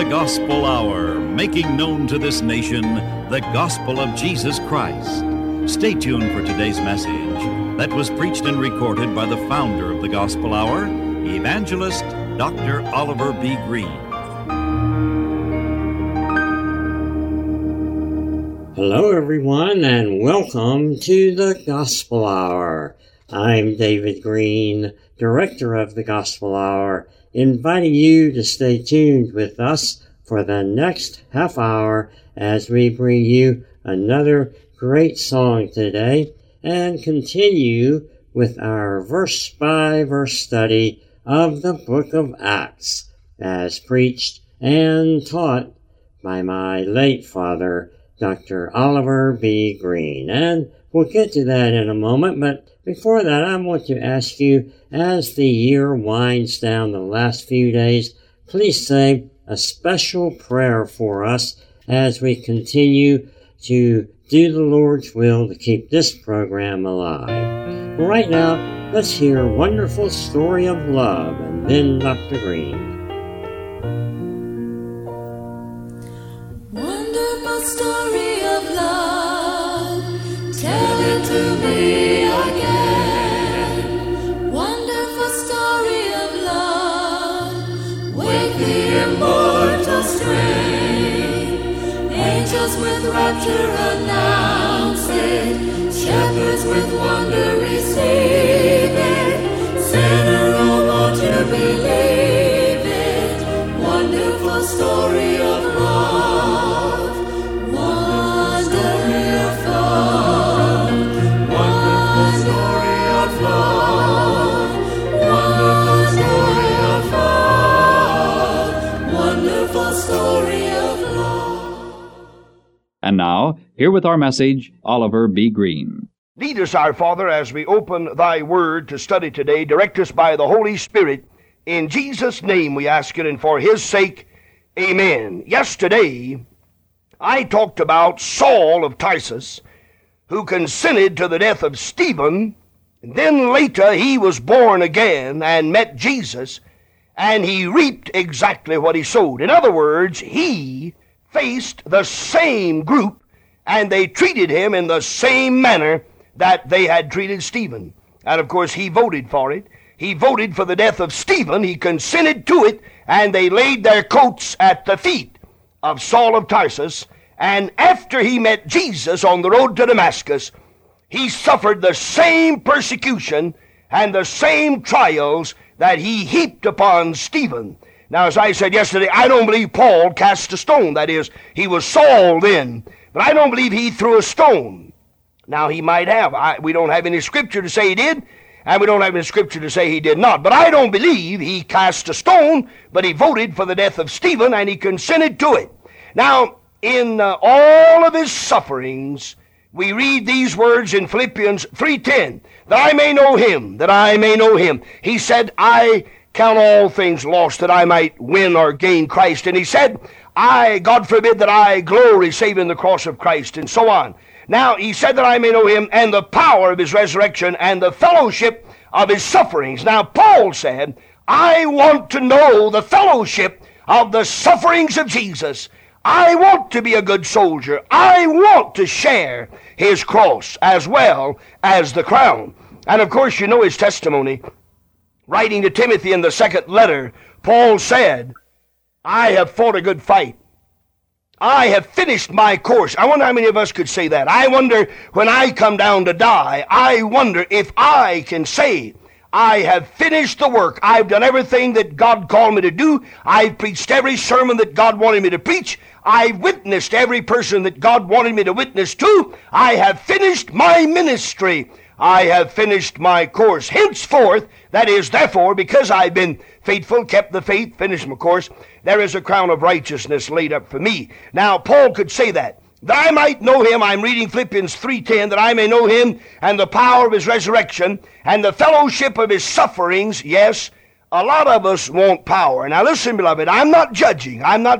the Gospel Hour, making known to this nation the gospel of Jesus Christ. Stay tuned for today's message that was preached and recorded by the founder of the Gospel Hour, Evangelist Dr. Oliver B. Greene. Hello, everyone, and welcome to the Gospel Hour. I'm David Greene, Director of the Gospel Hour, inviting you to stay tuned with us for the next half hour as we bring you another great song today and continue with our verse-by-verse study of the book of Acts as preached and taught by my late father, Dr. Oliver B. Greene. And we'll get to that in a moment, but before that, I want to ask you, as the year winds down the last few days, please say a special prayer for us as we continue to do the Lord's will to keep this program alive. Right now, let's hear Wonderful Story of Love, and then Dr. Greene. Wonderful story of love, tell it to me again. Wonderful story of love, wake the immortal strain. Angels with rapture announce it, shepherds with wonder receive it. Sinner, oh, won't you believe it? Wonderful story of love, story of love, wonderful story of love, wonderful story of love, wonderful story of love. And now, here with our message, Oliver B. Greene. Lead us, our Father, as we open thy word to study today. Direct us by the Holy Spirit. In Jesus' name we ask it, and for his sake, amen. Yesterday, I talked about Saul of Tarsus, who consented to the death of Stephen, and then later he was born again and met Jesus, and he reaped exactly what he sowed. In other words, he faced the same group, and they treated him in the same manner that they had treated Stephen. And of course, he voted for it. He voted for the death of Stephen. He consented to it, and they laid their coats at the feet of Saul of Tarsus. And after he met Jesus on the road to Damascus, he suffered the same persecution and the same trials that he heaped upon Stephen. Now, as I said yesterday, I don't believe Paul cast a stone. That is, he was Saul then, but I don't believe he threw a stone. Now, he might have. We don't have any scripture to say he did, and we don't have any scripture to say he did not. But I don't believe he cast a stone, but he voted for the death of Stephen, and he consented to it. Now, in all of his sufferings, we read these words in Philippians 3:10, that I may know him, that I may know him. He said, I count all things lost that I might win or gain Christ. And he said, God forbid that I glory save in the cross of Christ, and so on. Now, he said that I may know him and the power of his resurrection and the fellowship of his sufferings. Now, Paul said, I want to know the fellowship of the sufferings of Jesus. I want to be a good soldier. I want to share his cross as well as the crown. And of course, you know his testimony. Writing to Timothy in the second letter, Paul said, I have fought a good fight. I have finished my course. I wonder how many of us could say that. I wonder, when I come down to die, I wonder if I can say, I have finished the work. I've done everything that God called me to do. I've preached every sermon that God wanted me to preach. I've witnessed every person that God wanted me to witness to. I have finished my ministry. I have finished my course. Henceforth, that is, therefore, because I've been faithful, kept the faith, finished my course, there is a crown of righteousness laid up for me. Now, Paul could say that I might know him. I'm reading Philippians 3:10, that I may know him and the power of his resurrection and the fellowship of his sufferings. Yes, a lot of us want power. Now listen, beloved, I'm not judging.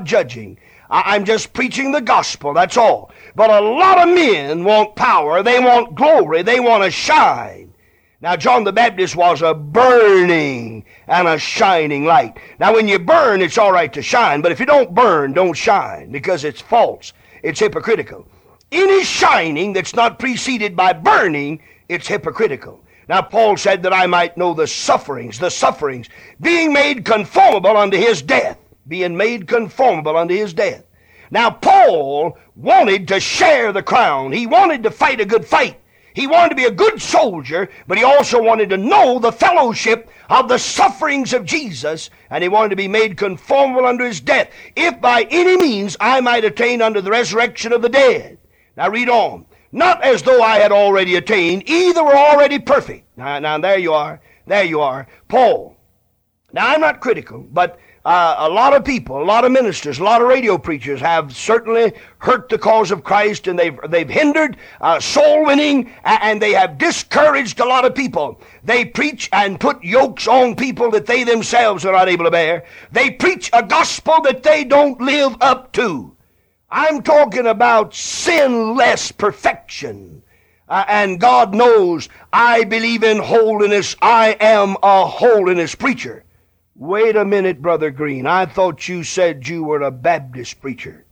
I'm just preaching the gospel, that's all. But a lot of men want power. They want glory. They want to shine. Now, John the Baptist was a burning and a shining light. Now, when you burn, it's all right to shine, but if you don't burn, don't shine, because it's false. It's hypocritical. Any shining that's not preceded by burning, it's hypocritical. Now, Paul said that I might know the sufferings, being made conformable unto his death, being made conformable unto his death. Now, Paul wanted to share the crown. He wanted to fight a good fight. He wanted to be a good soldier, but he also wanted to know the fellowship of the sufferings of Jesus, and he wanted to be made conformable unto his death, if by any means I might attain unto the resurrection of the dead. Now read on. Not as though I had already attained, either were already perfect. Now there you are. There you are. Paul. Now I'm not critical, but a lot of people, a lot of ministers, a lot of radio preachers have certainly hurt the cause of Christ, and they've hindered soul winning, and they have discouraged a lot of people. They preach and put yokes on people that they themselves are not able to bear. They preach a gospel that they don't live up to. I'm talking about sinless perfection. And God knows I believe in holiness. I am a holiness preacher. Wait a minute, Brother Green. I thought you said you were a Baptist preacher.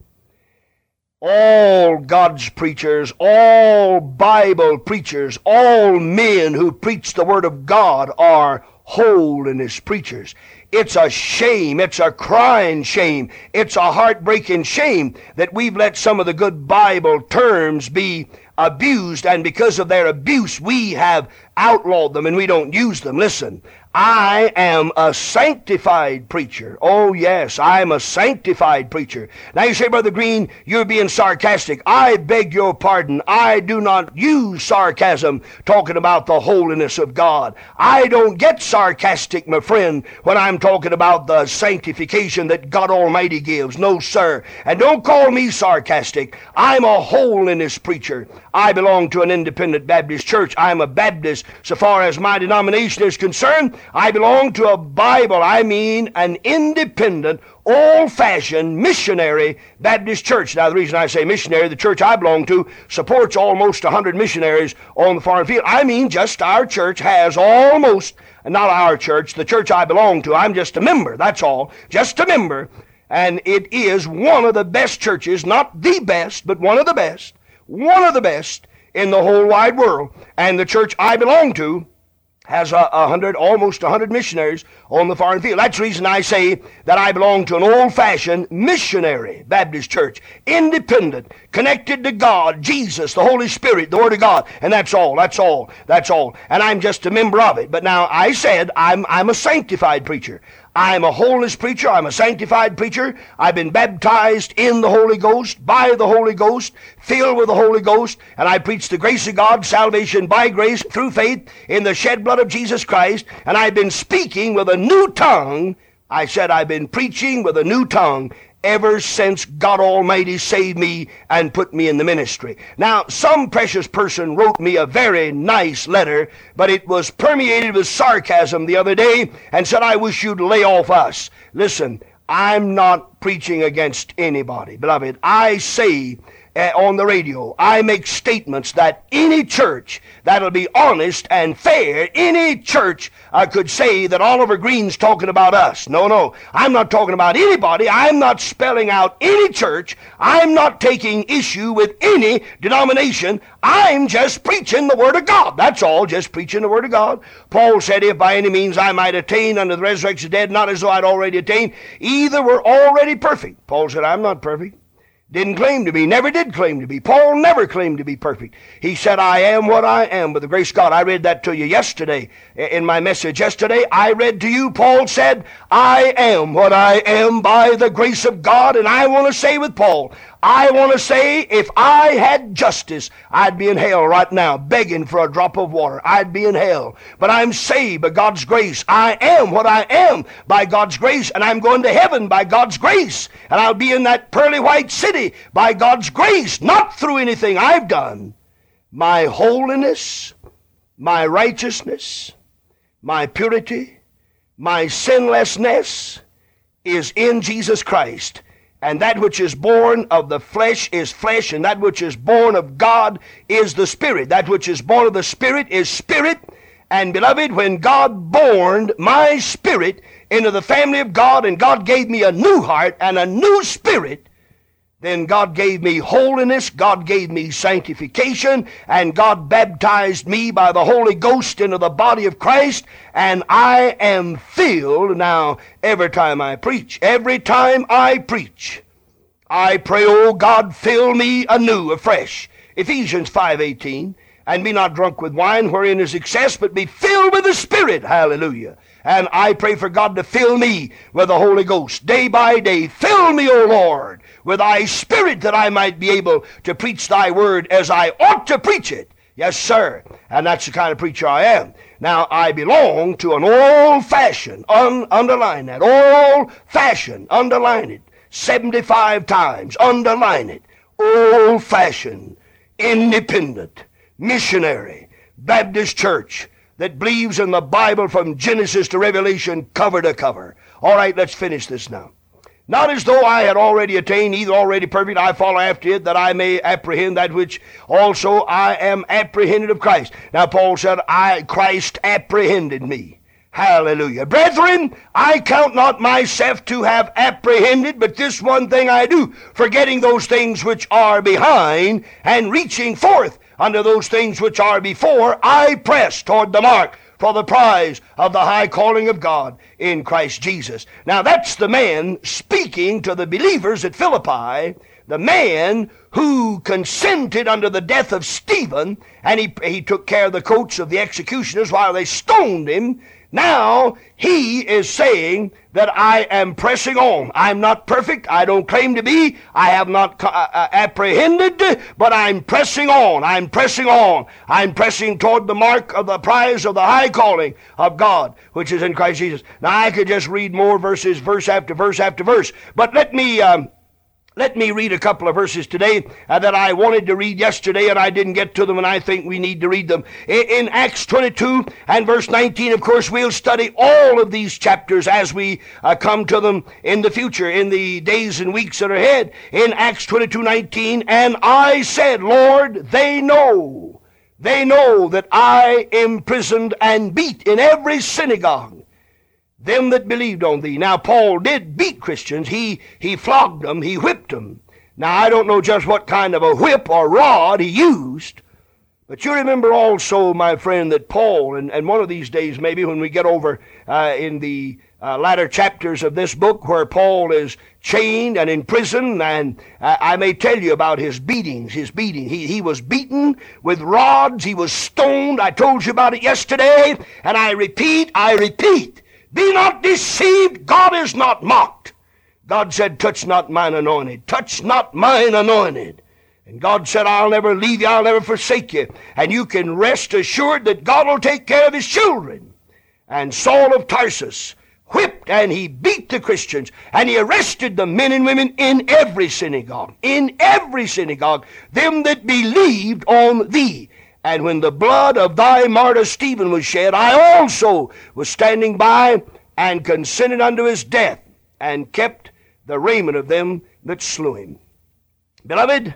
All God's preachers, all Bible preachers, all men who preach the Word of God are holiness preachers. It's a shame. It's a crying shame. It's a heartbreaking shame that we've let some of the good Bible terms be abused, and because of their abuse, we have outlawed them and we don't use them. Listen, I am a sanctified preacher. Oh, yes, I'm a sanctified preacher. Now you say, Brother Green, you're being sarcastic. I beg your pardon. I do not use sarcasm talking about the holiness of God. I don't get sarcastic, my friend, when I'm talking about the sanctification that God Almighty gives. No, sir. And don't call me sarcastic. I'm a holiness preacher. I belong to an independent Baptist church. I'm a Baptist so far as my denomination is concerned. I belong to a Bible, an independent, old-fashioned, missionary Baptist church. Now, the reason I say missionary, the church I belong to supports almost 100 missionaries on the foreign field. Just our church has almost, not our church, the church I belong to. I'm just a member, that's all. Just a member. And it is one of the best churches, not the best, but one of the best in the whole wide world. And the church I belong to has almost 100 missionaries on the foreign field. That's the reason I say that I belong to an old-fashioned missionary Baptist church, independent, connected to God, Jesus, the Holy Spirit, the Word of God, and that's all. And I'm just a member of it. But now I said I'm a sanctified preacher. I'm a holiness preacher. I'm a sanctified preacher. I've been baptized in the Holy Ghost, by the Holy Ghost, filled with the Holy Ghost, and I preach the grace of God, salvation by grace through faith in the shed blood of Jesus Christ, and I've been speaking with a new tongue. I said I've been preaching with a new tongue ever since God Almighty saved me and put me in the ministry. Now, some precious person wrote me a very nice letter, but it was permeated with sarcasm the other day and said, I wish you'd lay off us. Listen, I'm not preaching against anybody, beloved. I say on the radio, I make statements that any church that'll be honest and fair, any church could say that Oliver Green's talking about us. No, I'm not talking about anybody. I'm not spelling out any church. I'm not taking issue with any denomination. I'm just preaching the Word of God. That's all, just preaching the Word of God. Paul said, if by any means I might attain unto the resurrection of the dead, not as though I'd already attained, either were already perfect. Paul said, I'm not perfect. Didn't claim to be, never did claim to be. Paul never claimed to be perfect. He said, I am what I am by the grace of God. I read that to you yesterday in my message yesterday. I read to you, Paul said, I am what I am by the grace of God. And I want to say with Paul, I want to say, if I had justice, I'd be in hell right now, begging for a drop of water. I'd be in hell. But I'm saved by God's grace. I am what I am by God's grace, and I'm going to heaven by God's grace. And I'll be in that pearly white city by God's grace, not through anything I've done. My holiness, my righteousness, my purity, my sinlessness is in Jesus Christ. And that which is born of the flesh is flesh, and that which is born of God is the Spirit. That which is born of the Spirit is spirit, And beloved, when God born my spirit into the family of God, and God gave me a new heart and a new spirit, then God gave me holiness, God gave me sanctification, and God baptized me by the Holy Ghost into the body of Christ, and I am filled now every time I preach. Every time I preach, I pray, oh God, fill me anew, afresh. Ephesians 5:18, and be not drunk with wine wherein is excess, but be filled with the Spirit. Hallelujah. And I pray for God to fill me with the Holy Ghost day by day. Fill me, O Lord, with thy Spirit, that I might be able to preach thy word as I ought to preach it. Yes, sir. And that's the kind of preacher I am. Now, I belong to an old-fashioned, underline that, old-fashioned, underline it, 75 times, underline it, old-fashioned, independent, missionary, Baptist church that believes in the Bible from Genesis to Revelation, cover to cover. All right, let's finish this now. Not as though I had already attained, either already perfect, I follow after it, that I may apprehend that which also I am apprehended of Christ. Now, Paul said, Christ apprehended me. Hallelujah. Brethren, I count not myself to have apprehended, but this one thing I do, forgetting those things which are behind, and reaching forth unto those things which are before, I press toward the mark for the prize of the high calling of God in Christ Jesus. Now that's the man speaking to the believers at Philippi, the man who consented unto the death of Stephen, and he took care of the coats of the executioners while they stoned him. Now he is saying that I am pressing on. I'm not perfect. I don't claim to be. I have not apprehended, but I'm pressing on. I'm pressing on. I'm pressing toward the mark of the prize of the high calling of God, which is in Christ Jesus. Now I could just read more verses, verse after verse after verse, but let me read a couple of verses today that I wanted to read yesterday, and I didn't get to them, and I think we need to read them. In Acts 22 and verse 19, of course, we'll study all of these chapters as we come to them in the future, in the days and weeks that are ahead. In Acts 22:19, and I said, Lord, they know that I imprisoned and beat in every synagogue them that believed on thee. Now, Paul did beat Christians. He flogged them. He whipped them. Now, I don't know just what kind of a whip or rod he used, but you remember also, my friend, that Paul, and one of these days, maybe when we get over in the latter chapters of this book where Paul is chained and in prison, and I may tell you about his beatings, He was beaten with rods. He was stoned. I told you about it yesterday, and I repeat, be not deceived, God is not mocked. God said, touch not mine anointed. Touch not mine anointed. And God said, I'll never leave you, I'll never forsake you. And you can rest assured that God will take care of his children. And Saul of Tarsus whipped and he beat the Christians. And he arrested the men and women in every synagogue. In every synagogue, them that believed on thee. And when the blood of thy martyr Stephen was shed, I also was standing by and consented unto his death, and kept the raiment of them that slew him. Beloved,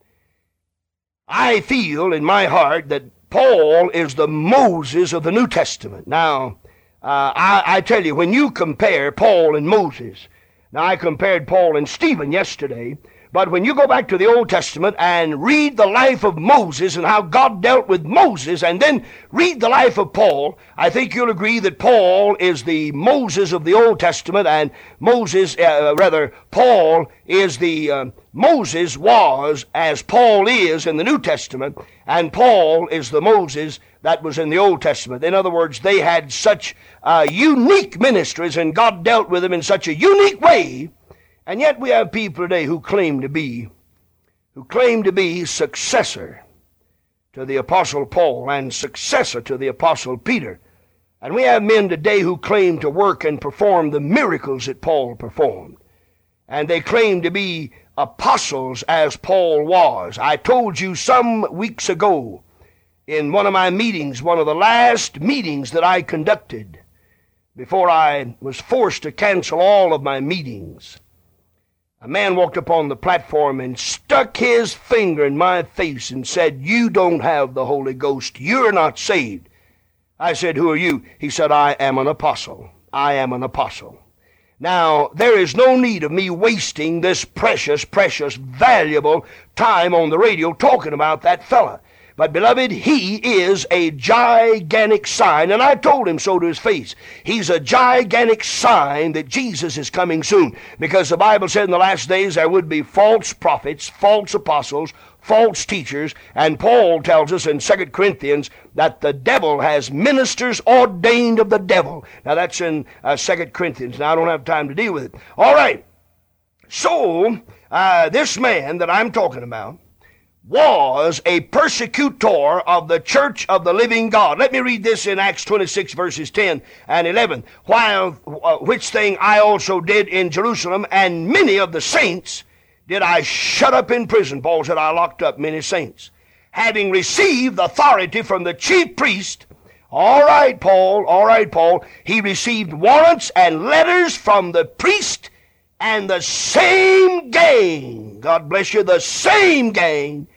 I feel in my heart that Paul is the Moses of the New Testament. Now, I tell you, when you compare Paul and Moses, now I compared Paul and Stephen yesterday, but when you go back to the Old Testament and read the life of Moses and how God dealt with Moses, and then read the life of Paul, I think you'll agree that Paul is the Moses of the Old Testament, and Paul is the Moses was as Paul is in the New Testament, and Paul is the Moses that was in the Old Testament. In other words, they had such unique ministries, and God dealt with them in such a unique way. And yet we have people today who claim to be successor to the Apostle Paul and successor to the Apostle Peter. And we have men today who claim to work and perform the miracles that Paul performed. And they claim to be apostles as Paul was. I told you some weeks ago in one of my meetings, one of the last meetings that I conducted before I was forced to cancel all of my meetings, a man walked up on the platform and stuck his finger in my face and said, you don't have the Holy Ghost. You're not saved. I said, who are you? He said, I am an apostle. I am an apostle. Now, there is no need of me wasting this precious, valuable time on the radio talking about that fella. But, beloved, he is a gigantic sign, and I told him so to his face. He's a gigantic sign that Jesus is coming soon, because the Bible said in the last days there would be false prophets, false apostles, false teachers, and Paul tells us in 2 Corinthians that the devil has ministers ordained of the devil. Now, that's in 2 Corinthians. Now, I don't have time to deal with it. All right. So, this man that I'm talking about was a persecutor of the church of the living God. Let me read this in Acts 26, verses 10 and 11. Which thing I also did in Jerusalem, and many of the saints did I shut up in prison. Paul said, I locked up many saints, having received authority from the chief priest. All right, Paul. He received warrants and letters from the priest, and the same gang, God bless you, the same gang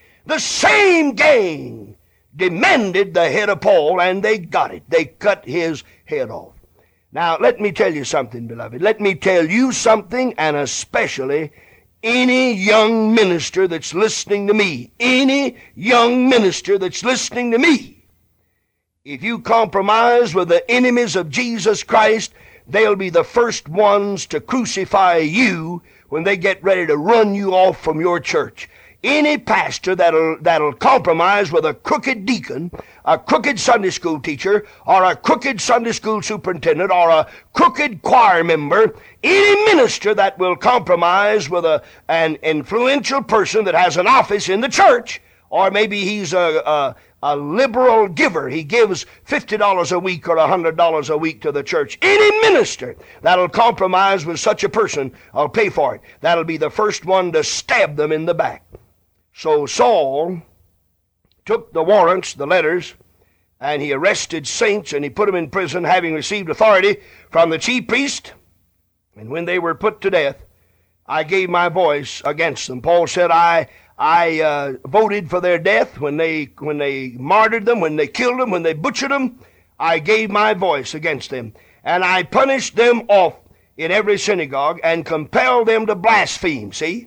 demanded the head of Paul, and they got it. They cut his head off. Now, let me tell you something, beloved. Let me tell you something, and especially any young minister that's listening to me. Any young minister that's listening to me. If you compromise with the enemies of Jesus Christ, they'll be the first ones to crucify you when they get ready to run you off from your church. Any pastor that'll compromise with a crooked deacon, a crooked Sunday school teacher, or a crooked Sunday school superintendent, or a crooked choir member, any minister that will compromise with an influential person that has an office in the church, or maybe he's a liberal giver. He gives $50 a week or $100 a week to the church. Any minister that'll compromise with such a person, I'll pay for it. That'll be the first one to stab them in the back. So Saul took the warrants, the letters, and he arrested saints, and he put them in prison, having received authority from the chief priest. And when they were put to death, I gave my voice against them. Paul said, I voted for their death when they martyred them, when they killed them, when they butchered them. I gave my voice against them. And I punished them off in every synagogue and compelled them to blaspheme. See?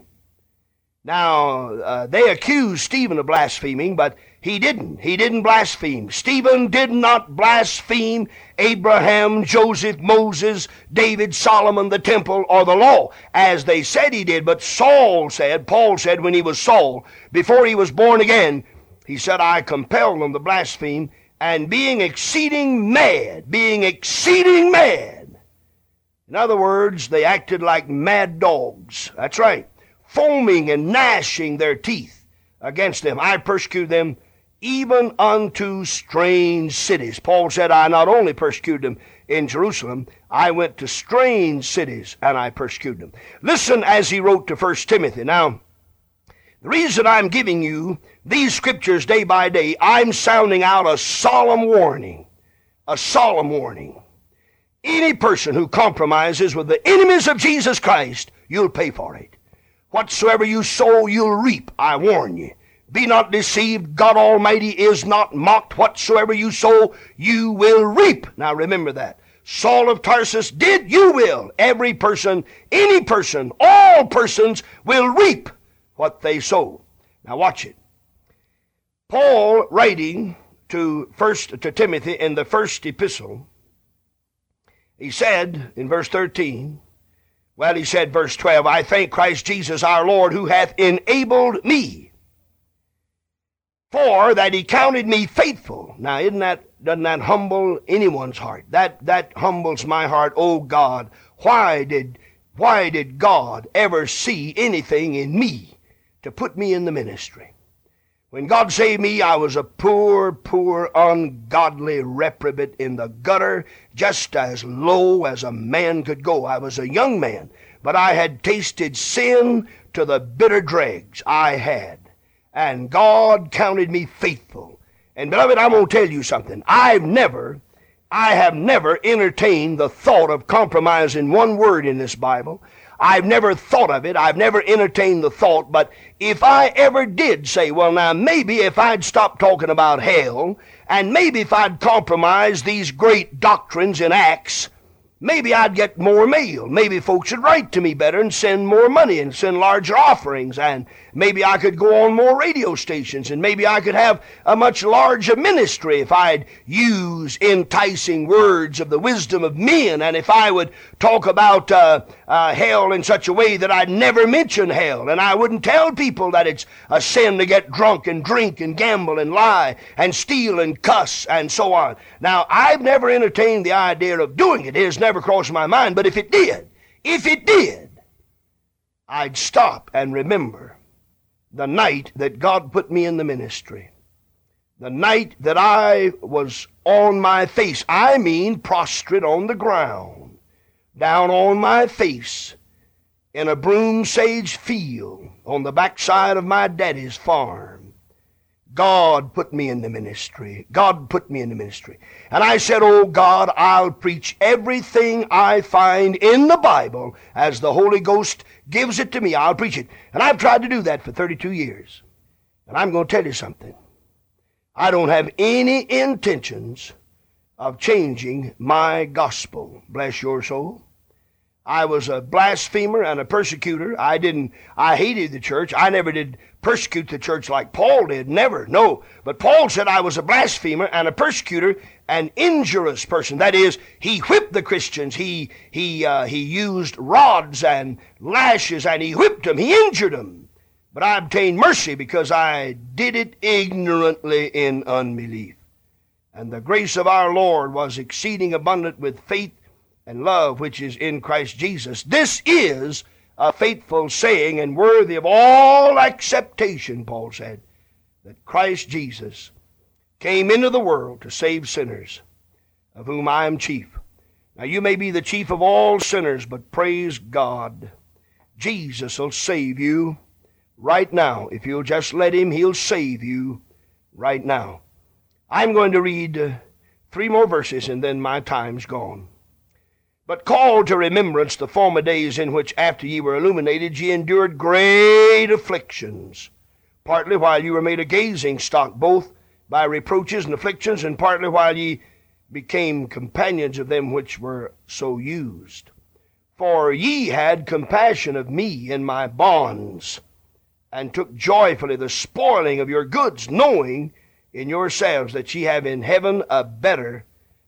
Now, they accused Stephen of blaspheming, but he didn't. He didn't blaspheme. Stephen did not blaspheme Abraham, Joseph, Moses, David, Solomon, the temple, or the law, as they said he did. But Paul said, when he was Saul, before he was born again, he said, I compelled them to blaspheme, and being exceeding mad. In other words, they acted like mad dogs. That's right. Foaming and gnashing their teeth against them. I persecuted them even unto strange cities. Paul said, I not only persecuted them in Jerusalem, I went to strange cities and I persecuted them. Listen as he wrote to 1 Timothy. Now, the reason I'm giving you these scriptures day by day, I'm sounding out a solemn warning. A solemn warning. Any person who compromises with the enemies of Jesus Christ, you'll pay for it. Whatsoever you sow, you'll reap, I warn you. Be not deceived, God Almighty is not mocked. Whatsoever you sow, you will reap. Now remember that. Saul of Tarsus did, you will. Every person, any person, all persons will reap what they sow. Now watch it. Paul writing to Timothy in the first epistle, he said in verse 13, well, he said, verse 12, I thank Christ Jesus our Lord, who hath enabled me, for that he counted me faithful. Now, doesn't that humble anyone's heart? That humbles my heart. Oh God, why did God ever see anything in me to put me in the ministry? When God saved me, I was a poor, ungodly reprobate in the gutter, just as low as a man could go. I was a young man, but I had tasted sin to the bitter dregs. I had. And God counted me faithful. And beloved, I'm going to tell you something. I have never entertained the thought of compromising one word in this Bible. I've never thought of it. I've never entertained the thought. But if I ever did say, well, now maybe if I'd stop talking about hell, and maybe if I'd compromise these great doctrines in Acts, maybe I'd get more mail. Maybe folks would write to me better and send more money and send larger offerings. And maybe I could go on more radio stations. And maybe I could have a much larger ministry if I'd use enticing words of the wisdom of men. And if I would talk about hell in such a way that I'd never mention hell. And I wouldn't tell people that it's a sin to get drunk and drink and gamble and lie and steal and cuss and so on. Now, I've never entertained the idea of doing it. It has never crossed my mind. But if it did, I'd stop and remember the night that God put me in the ministry. The night that I was on my face, I mean prostrate on the ground, down on my face in a broom sage field on the backside of my daddy's farm. God put me in the ministry. God put me in the ministry. And I said, oh God, I'll preach everything I find in the Bible as the Holy Ghost gives it to me. I'll preach it. And I've tried to do that for 32 years. And I'm going to tell you something. I don't have any intentions of changing my gospel. Bless your soul. I was a blasphemer and a persecutor. I hated the church. I never did persecute the church like Paul did. Never. No. But Paul said I was a blasphemer and a persecutor, an injurious person. That is, he whipped the Christians. He used rods and lashes and he whipped them. He injured them. But I obtained mercy because I did it ignorantly in unbelief. And the grace of our Lord was exceeding abundant with faith and love which is in Christ Jesus. This is a faithful saying and worthy of all acceptation, Paul said, that Christ Jesus came into the world to save sinners, of whom I am chief. Now you may be the chief of all sinners, but praise God, Jesus will save you right now. If you'll just let him, he'll save you right now. I'm going to read 3 more verses and then my time's gone. But call to remembrance the former days in which after ye were illuminated ye endured great afflictions, partly while ye were made a gazing stock, both by reproaches and afflictions, and partly while ye became companions of them which were so used. For ye had compassion of me in my bonds, and took joyfully the spoiling of your goods, knowing in yourselves that ye have in heaven a better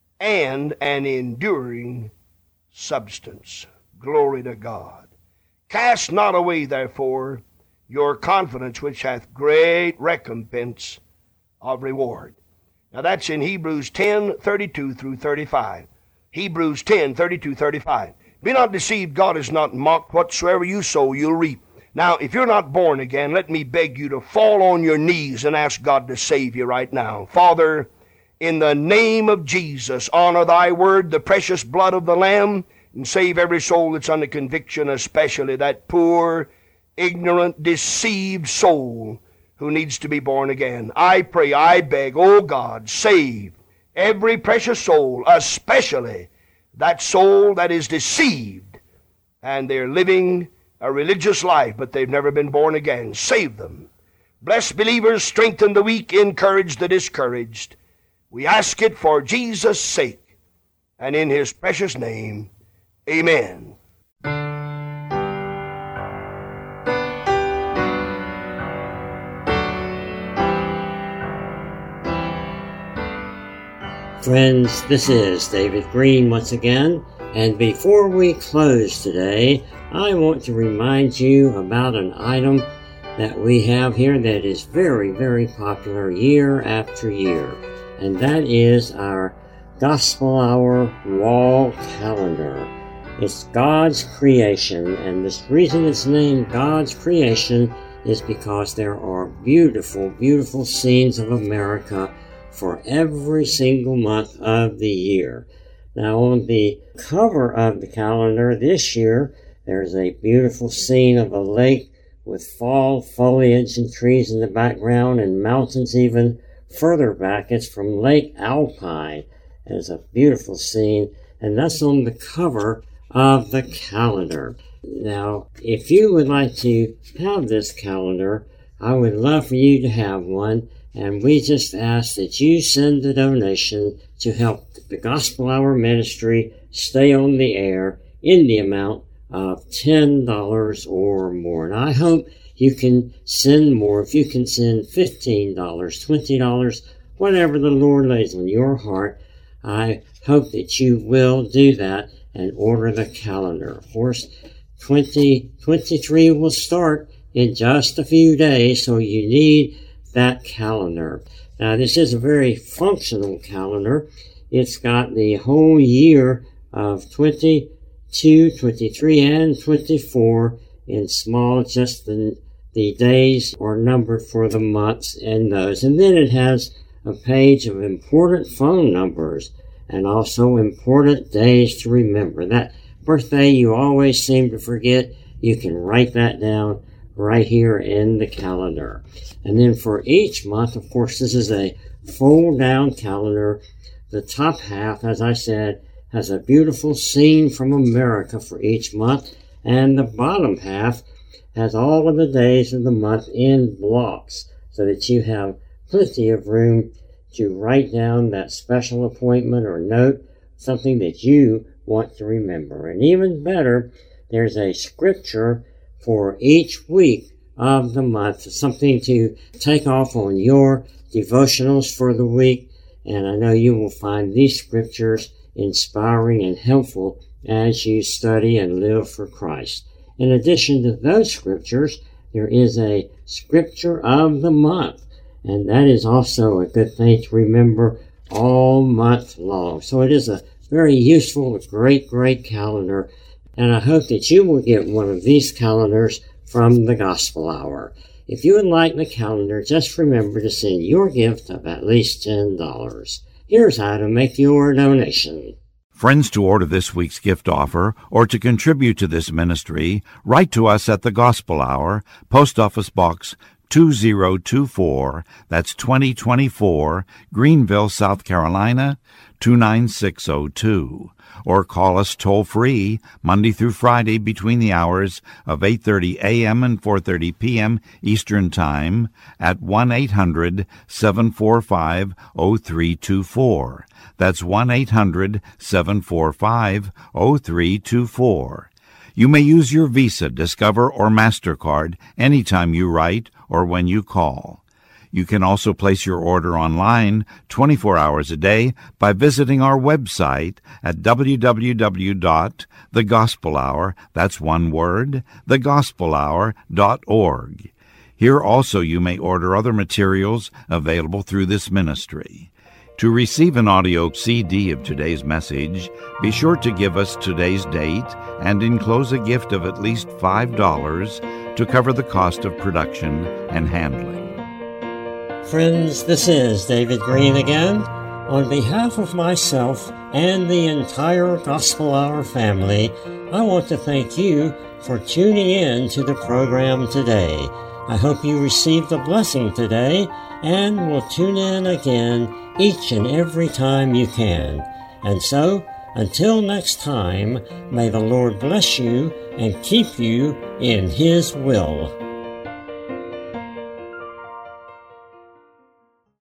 and an enduring substance. Glory to God. Cast not away, therefore, your confidence, which hath great recompense of reward. Now that's in Hebrews 10:32 through 35. Hebrews 10:32, 35. Be not deceived, God is not mocked. Whatsoever you sow, you'll reap. Now, if you're not born again, let me beg you to fall on your knees and ask God to save you right now. Father, in the name of Jesus, honor thy word, the precious blood of the Lamb, and save every soul that's under conviction, especially that poor, ignorant, deceived soul who needs to be born again. I pray, I beg, oh God, save every precious soul, especially that soul that is deceived and they're living a religious life, but they've never been born again. Save them. Bless believers, strengthen the weak, encourage the discouraged. We ask it for Jesus' sake, and in his precious name, amen. Friends, this is David Green once again, and before we close today, I want to remind you about an item that we have here that is very, very popular year after year, and that is our Gospel Hour wall calendar. It's God's creation, and the reason it's named God's creation is because there are beautiful, beautiful scenes of America for every single month of the year. Now, on the cover of the calendar this year, there's a beautiful scene of a lake with fall foliage and trees in the background and mountains even further back. It's from Lake Alpine. It's a beautiful scene, and that's on the cover of the calendar. Now, if you would like to have this calendar, I would love for you to have one, and we just ask that you send a donation to help the Gospel Hour Ministry stay on the air in the amount of $10 or more. And I hope you can send more. If you can send $15, $20, whatever the Lord lays on your heart, I hope that you will do that and order the calendar. Of course, 2023 will start in just a few days, so you need that calendar. Now, this is a very functional calendar. It's got the whole year of 22, 23, and 24 in small, just the days are numbered for the months in those. And then it has a page of important phone numbers and also important days to remember. That birthday you always seem to forget, you can write that down right here in the calendar. And then for each month, of course, this is a fold-down calendar. The top half, as I said, has a beautiful scene from America for each month, and the bottom half has all of the days of the month in blocks, so that you have plenty of room to write down that special appointment or note, something that you want to remember. And even better, there's a scripture for each week of the month, something to take off on your devotionals for the week. And I know you will find these scriptures inspiring and helpful as you study and live for Christ. In addition to those scriptures, there is a scripture of the month, and that is also a good thing to remember all month long. So it is a very useful, great calendar, and I hope that you will get one of these calendars from the Gospel Hour. If you would like the calendar, just remember to send your gift of at least $10. Here's how to make your donation. Friends, to order this week's gift offer or to contribute to this ministry, write to us at the Gospel Hour, Post Office Box 2024, that's 2024, Greenville, South Carolina, 29602. Or call us toll-free Monday through Friday between the hours of 8:30 a.m. and 4:30 p.m. Eastern Time at 1-800-745-0324. That's 1-800-745-0324. You may use your Visa, Discover, or MasterCard anytime you write or when you call. You can also place your order online 24 hours a day by visiting our website at www.thegospelhour, that's one word, thegospelhour.org. Here also you may order other materials available through this ministry. To receive an audio CD of today's message, be sure to give us today's date and enclose a gift of at least $5 to cover the cost of production and handling. Friends, this is David Green again. On behalf of myself and the entire Gospel Hour family, I want to thank you for tuning in to the program today. I hope you received a blessing today and will tune in again each and every time you can. And so, until next time, may the Lord bless you and keep you in His will.